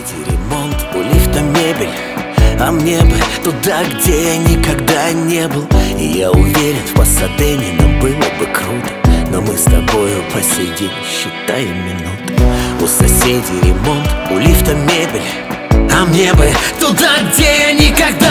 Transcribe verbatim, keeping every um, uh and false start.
соседей ремонт, у лифта мебель, а мне бы туда, где я никогда не был. И я уверен, в Пасадене нам было бы круто, но мы с тобою посидим, считаем минуты. У соседей ремонт, у лифта мебель, а мне бы туда, где я никогда